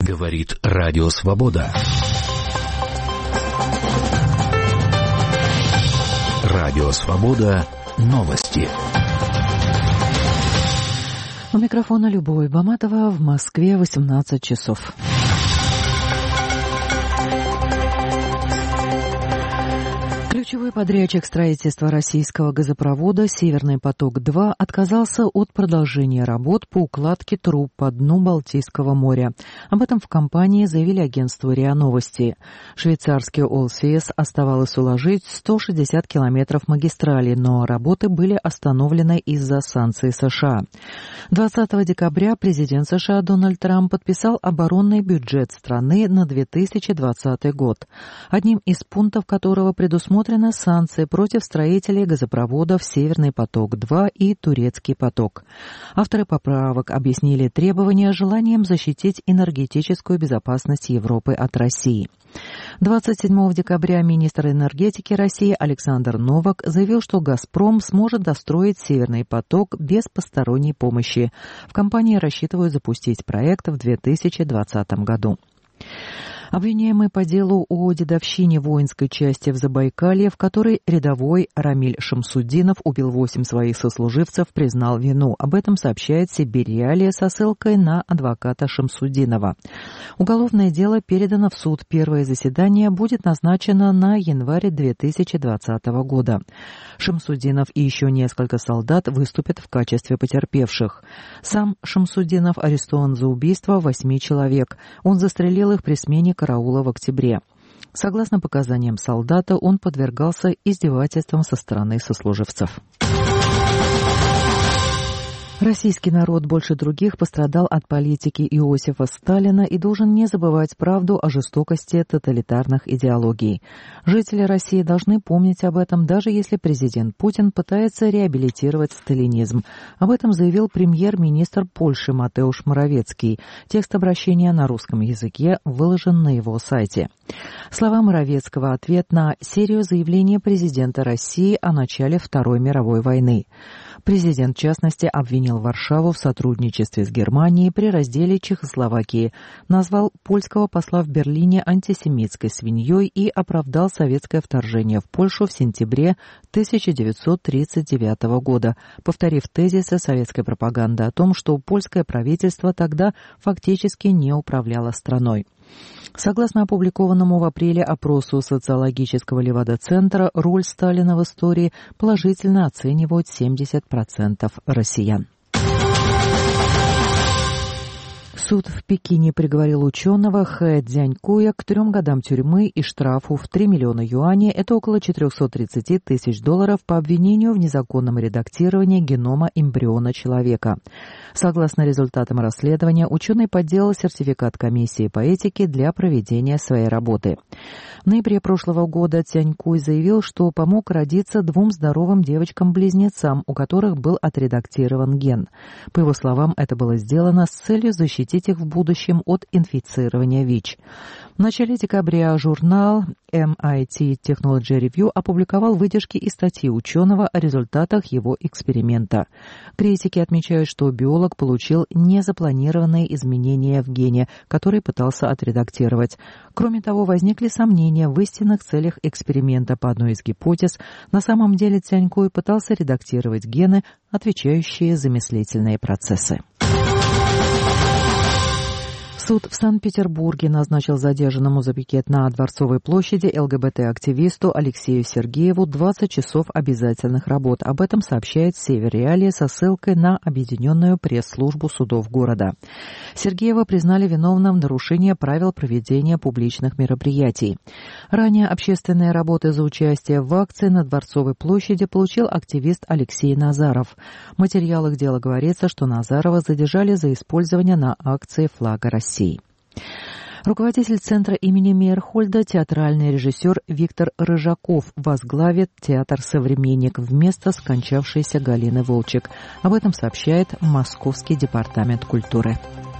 Говорит Радио Свобода. Радио Свобода. Новости. У микрофона Любовь Баматова. В Москве 18 часов. Ключевой подрядчик строительства российского газопровода «Северный поток-2» отказался от продолжения работ по укладке труб по дну Балтийского моря. Об этом в компании заявили агентству РИА Новости. Швейцарский Allseas оставалось уложить 160 километров магистрали, но работы были остановлены из-за санкций США. 20 декабря президент США Дональд Трамп подписал оборонный бюджет страны на 2020 год, одним из пунктов которого предусмотрены санкции против строителей газопроводов «Северный поток-2» и «Турецкий поток». Авторы поправок объяснили требования желанием защитить энергетическую безопасность Европы от России. 27 декабря министр энергетики России Александр Новак заявил, что «Газпром» сможет достроить «Северный поток» без посторонней помощи. В компании рассчитывают запустить проект в 2020 году. Обвиняемый по делу о дедовщине воинской части в Забайкалье, в которой рядовой Рамиль Шамсудинов убил 8 своих сослуживцев, признал вину. Об этом сообщает Сибирь-Реалия со ссылкой на адвоката Шамсудинова. Уголовное дело передано в суд. Первое заседание будет назначено на январь 2020 года. Шамсудинов и еще несколько солдат выступят в качестве потерпевших. Сам Шамсудинов арестован за убийство 8 человек. Он застрелил их при смене караула в октябре. Согласно показаниям солдата, он подвергался издевательствам со стороны сослуживцев. Российский народ больше других пострадал от политики Иосифа Сталина и должен не забывать правду о жестокости тоталитарных идеологий. Жители России должны помнить об этом, даже если президент Путин пытается реабилитировать сталинизм. Об этом заявил премьер-министр Польши Матеуш Моравецкий. Текст обращения на русском языке выложен на его сайте. Слова Моравецкого — ответ на серию заявлений президента России о начале Второй мировой войны. Президент, в частности, обвинил Варшаву в сотрудничестве с Германией при разделе Чехословакии, назвал польского посла в Берлине антисемитской свиньей и оправдал советское вторжение в Польшу в сентябре 1939 года, повторив тезисы советской пропаганды о том, что польское правительство тогда фактически не управляло страной. Согласно опубликованному в апреле опросу социологического Левада-центра, роль Сталина в истории положительно оценивают 70% россиян. Суд в Пекине приговорил ученого Хэ Цзянькуя к 3 годам тюрьмы и штрафу в 3 миллиона юаней, это около 430 тысяч долларов, по обвинению в незаконном редактировании генома эмбриона человека. Согласно результатам расследования, ученый подделал сертификат комиссии по этике для проведения своей работы. В ноябре прошлого года Цзянькуй заявил, что помог родиться 2 здоровым девочкам-близнецам, у которых был отредактирован ген. По его словам, это было сделано с целью защитить их в будущем от инфицирования ВИЧ. В начале декабря журнал MIT Technology Review опубликовал выдержки из статьи ученого о результатах его эксперимента. Критики отмечают, что биолог получил незапланированные изменения в гене, который пытался отредактировать. Кроме того, возникли сомнения в истинных целях эксперимента. По одной из гипотез, на самом деле Цзянькуй пытался редактировать гены, отвечающие за мыслительные процессы. Суд в Санкт-Петербурге назначил задержанному за пикет на Дворцовой площади ЛГБТ-активисту Алексею Сергееву 20 часов обязательных работ. Об этом сообщает Сибирь-Реалия со ссылкой на объединенную пресс-службу судов города. Сергеева признали виновным в нарушении правил проведения публичных мероприятий. Ранее общественные работы за участие в акции на Дворцовой площади получил активист Алексей Назаров. В материалах дела говорится, что Назарова задержали за использование на акции флага России. Руководитель центра имени Мейерхольда, театральный режиссер Виктор Рыжаков, возглавит театр «Современник» вместо скончавшейся Галины Волчек. Об этом сообщает Московский департамент культуры.